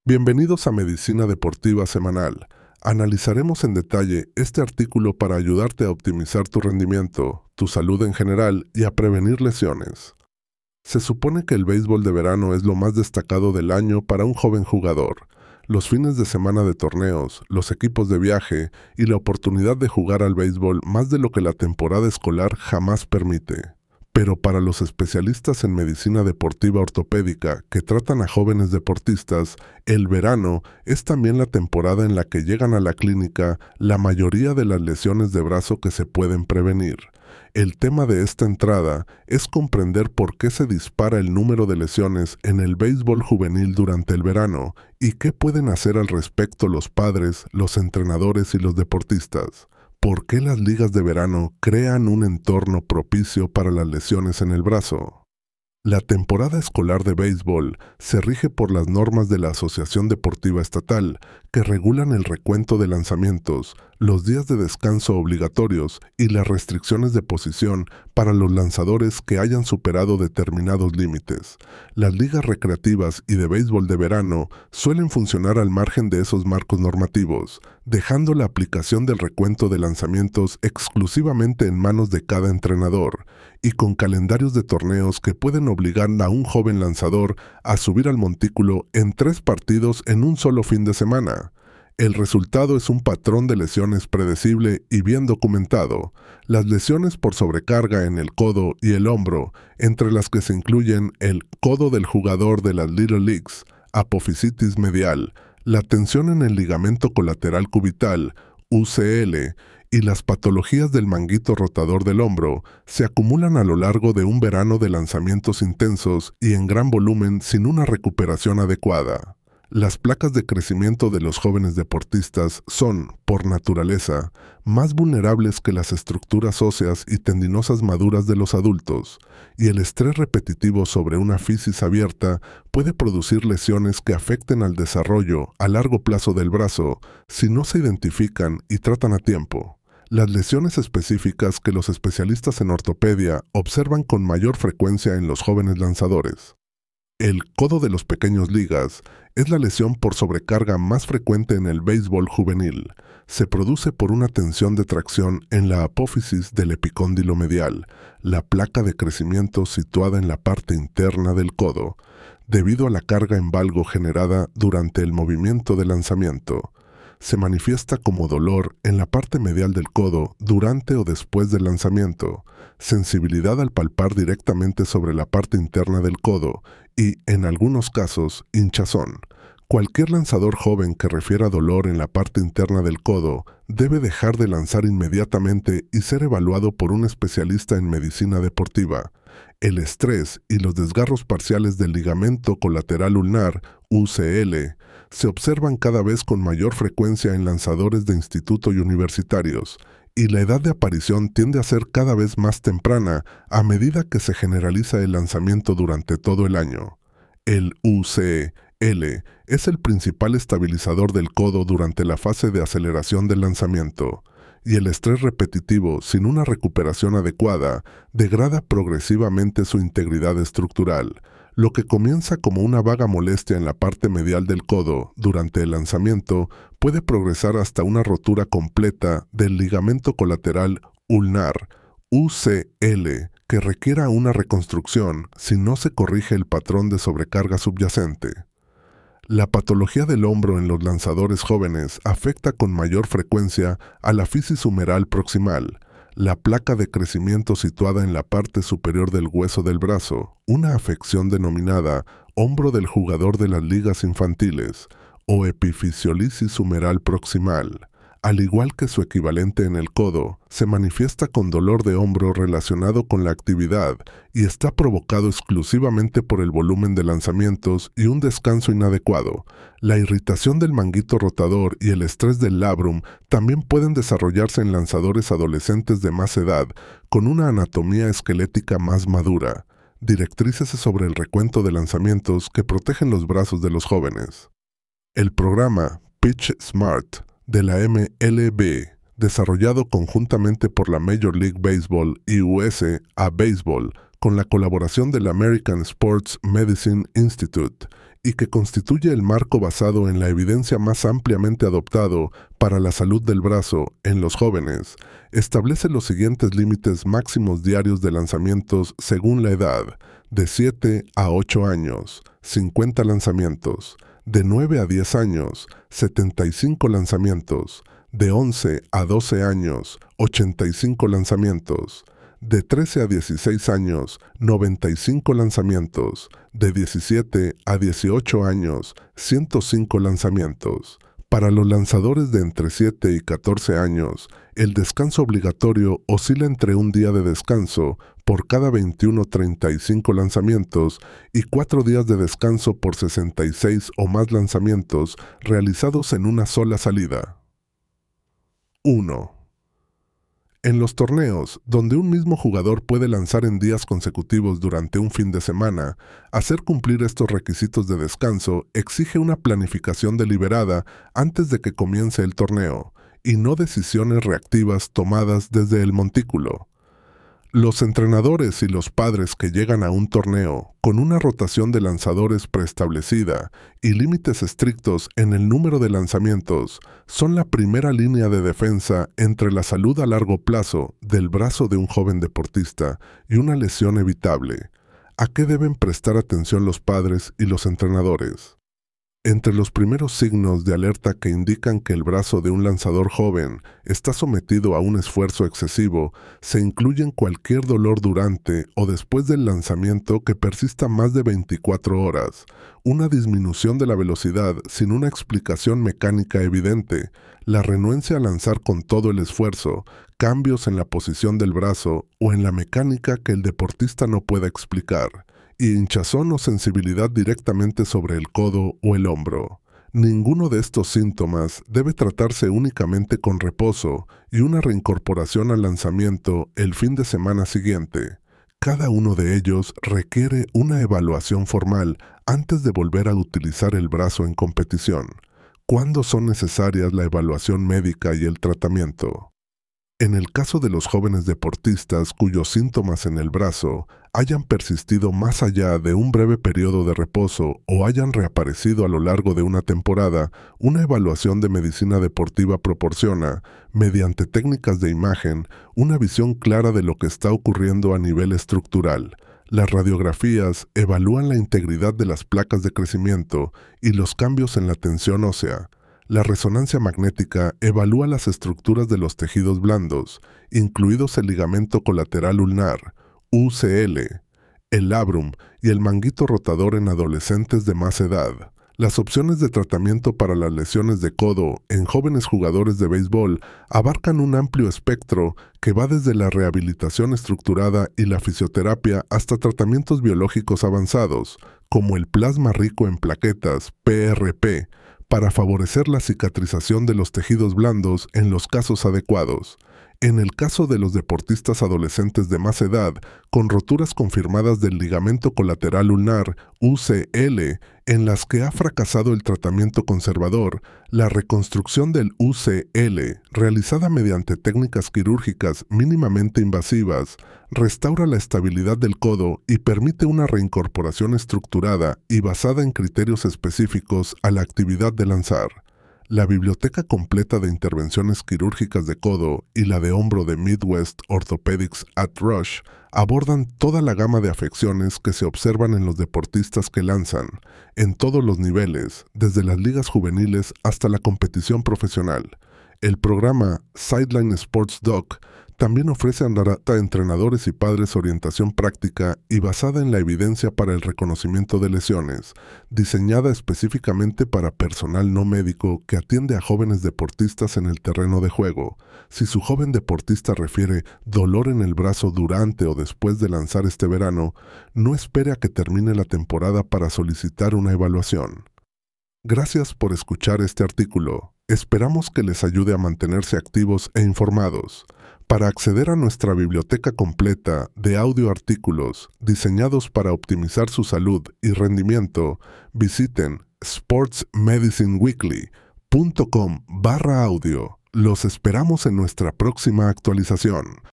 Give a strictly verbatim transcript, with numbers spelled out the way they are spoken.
Bienvenidos a Medicina Deportiva Semanal. Analizaremos en detalle este artículo para ayudarte a optimizar tu rendimiento, tu salud en general y a prevenir lesiones. Se supone que el béisbol de verano es lo más destacado del año para un joven jugador. Los fines de semana de torneos, los equipos de viaje y la oportunidad de jugar al béisbol más de lo que la temporada escolar jamás permite. Pero para los especialistas en medicina deportiva ortopédica que tratan a jóvenes deportistas, el verano es también la temporada en la que llegan a la clínica la mayoría de las lesiones de brazo que se pueden prevenir. El tema de esta entrada es comprender por qué se dispara el número de lesiones en el béisbol juvenil durante el verano y qué pueden hacer al respecto los padres, los entrenadores y los deportistas. ¿Por qué las ligas de verano crean un entorno propicio para las lesiones en el brazo? La temporada escolar de béisbol se rige por las normas de la Asociación Deportiva Estatal, que regulan el recuento de lanzamientos, los días de descanso obligatorios y las restricciones de posición para los lanzadores que hayan superado determinados límites. Las ligas recreativas y de béisbol de verano suelen funcionar al margen de esos marcos normativos, dejando la aplicación del recuento de lanzamientos exclusivamente en manos de cada entrenador, y con calendarios de torneos que pueden obligar a un joven lanzador a subir al montículo en tres partidos en un solo fin de semana. El resultado es un patrón de lesiones predecible y bien documentado. Las lesiones por sobrecarga en el codo y el hombro, entre las que se incluyen el codo del jugador de las Little Leagues, apofisitis medial, la tensión en el ligamento colateral cubital, U C L, y las patologías del manguito rotador del hombro, se acumulan a lo largo de un verano de lanzamientos intensos y en gran volumen sin una recuperación adecuada. Las placas de crecimiento de los jóvenes deportistas son, por naturaleza, más vulnerables que las estructuras óseas y tendinosas maduras de los adultos, y el estrés repetitivo sobre una fisis abierta puede producir lesiones que afecten al desarrollo a largo plazo del brazo si no se identifican y tratan a tiempo. Las lesiones específicas que los especialistas en ortopedia observan con mayor frecuencia en los jóvenes lanzadores. El codo de los pequeños ligas es la lesión por sobrecarga más frecuente en el béisbol juvenil. Se produce por una tensión de tracción en la apófisis del epicóndilo medial, la placa de crecimiento situada en la parte interna del codo, debido a la carga en valgo generada durante el movimiento de lanzamiento. Se manifiesta como dolor en la parte medial del codo durante o después del lanzamiento, sensibilidad al palpar directamente sobre la parte interna del codo y, en algunos casos, hinchazón. Cualquier lanzador joven que refiera dolor en la parte interna del codo debe dejar de lanzar inmediatamente y ser evaluado por un especialista en medicina deportiva. El estrés y los desgarros parciales del ligamento colateral ulnar, U C L, se observan cada vez con mayor frecuencia en lanzadores de instituto y universitarios, y la edad de aparición tiende a ser cada vez más temprana a medida que se generaliza el lanzamiento durante todo el año. El U C L es el principal estabilizador del codo durante la fase de aceleración del lanzamiento, y el estrés repetitivo sin una recuperación adecuada degrada progresivamente su integridad estructural. Lo que comienza como una vaga molestia en la parte medial del codo durante el lanzamiento puede progresar hasta una rotura completa del ligamento colateral ulnar, U C L, que requiera una reconstrucción si no se corrige el patrón de sobrecarga subyacente. La patología del hombro en los lanzadores jóvenes afecta con mayor frecuencia a la fisis humeral proximal, la placa de crecimiento situada en la parte superior del hueso del brazo, una afección denominada hombro del jugador de las ligas infantiles, o epifisiolisis humeral proximal. Al igual que su equivalente en el codo, se manifiesta con dolor de hombro relacionado con la actividad y está provocado exclusivamente por el volumen de lanzamientos y un descanso inadecuado. La irritación del manguito rotador y el estrés del labrum también pueden desarrollarse en lanzadores adolescentes de más edad, con una anatomía esquelética más madura. Directrices sobre el recuento de lanzamientos que protegen los brazos de los jóvenes. El programa Pitch Smart de la M L B, desarrollado conjuntamente por la Major League Baseball y U S A Baseball, con la colaboración del American Sports Medicine Institute y que constituye el marco basado en la evidencia más ampliamente adoptado para la salud del brazo en los jóvenes, establece los siguientes límites máximos diarios de lanzamientos según la edad: de siete a ocho años, cincuenta lanzamientos; de nueve a diez años, setenta y cinco lanzamientos; de once a doce años, ochenta y cinco lanzamientos; de trece a dieciséis años, noventa y cinco lanzamientos; de diecisiete a dieciocho años, ciento cinco lanzamientos. Para los lanzadores de entre siete y catorce años, el descanso obligatorio oscila entre un día de descanso por cada veintiuno a treinta y cinco lanzamientos y cuatro días de descanso por sesenta y seis o más lanzamientos realizados en una sola salida. uno. En los torneos, donde un mismo jugador puede lanzar en días consecutivos durante un fin de semana, hacer cumplir estos requisitos de descanso exige una planificación deliberada antes de que comience el torneo, y no decisiones reactivas tomadas desde el montículo. Los entrenadores y los padres que llegan a un torneo con una rotación de lanzadores preestablecida y límites estrictos en el número de lanzamientos son la primera línea de defensa entre la salud a largo plazo del brazo de un joven deportista y una lesión evitable. ¿A qué deben prestar atención los padres y los entrenadores? Entre los primeros signos de alerta que indican que el brazo de un lanzador joven está sometido a un esfuerzo excesivo se incluyen cualquier dolor durante o después del lanzamiento que persista más de veinticuatro horas, una disminución de la velocidad sin una explicación mecánica evidente, la renuencia a lanzar con todo el esfuerzo, cambios en la posición del brazo o en la mecánica que el deportista no pueda explicar, y hinchazón o sensibilidad directamente sobre el codo o el hombro. Ninguno de estos síntomas debe tratarse únicamente con reposo y una reincorporación al lanzamiento el fin de semana siguiente. Cada uno de ellos requiere una evaluación formal antes de volver a utilizar el brazo en competición. ¿Cuándo son necesarias la evaluación médica y el tratamiento? En el caso de los jóvenes deportistas cuyos síntomas en el brazo hayan persistido más allá de un breve periodo de reposo o hayan reaparecido a lo largo de una temporada, una evaluación de medicina deportiva proporciona, mediante técnicas de imagen, una visión clara de lo que está ocurriendo a nivel estructural. Las radiografías evalúan la integridad de las placas de crecimiento y los cambios en la tensión ósea. La resonancia magnética evalúa las estructuras de los tejidos blandos, incluidos el ligamento colateral ulnar, U C L, el labrum y el manguito rotador en adolescentes de más edad. Las opciones de tratamiento para las lesiones de codo en jóvenes jugadores de béisbol abarcan un amplio espectro que va desde la rehabilitación estructurada y la fisioterapia hasta tratamientos biológicos avanzados, como el plasma rico en plaquetas, P R P, para favorecer la cicatrización de los tejidos blandos en los casos adecuados. En el caso de los deportistas adolescentes de más edad, con roturas confirmadas del ligamento colateral ulnar, U C L, en las que ha fracasado el tratamiento conservador, la reconstrucción del U C L, realizada mediante técnicas quirúrgicas mínimamente invasivas, restaura la estabilidad del codo y permite una reincorporación estructurada y basada en criterios específicos a la actividad de lanzar. La biblioteca completa de intervenciones quirúrgicas de codo y la de hombro de Midwest Orthopedics at Rush abordan toda la gama de afecciones que se observan en los deportistas que lanzan, en todos los niveles, desde las ligas juveniles hasta la competición profesional. El programa Sideline Sports Doc también ofrece a entrenadores y padres orientación práctica y basada en la evidencia para el reconocimiento de lesiones, diseñada específicamente para personal no médico que atiende a jóvenes deportistas en el terreno de juego. Si su joven deportista refiere dolor en el brazo durante o después de lanzar este verano, no espere a que termine la temporada para solicitar una evaluación. Gracias por escuchar este artículo. Esperamos que les ayude a mantenerse activos e informados. Para acceder a nuestra biblioteca completa de audio artículos diseñados para optimizar su salud y rendimiento, visiten sports medicine weekly punto com barra audio. Los esperamos en nuestra próxima actualización.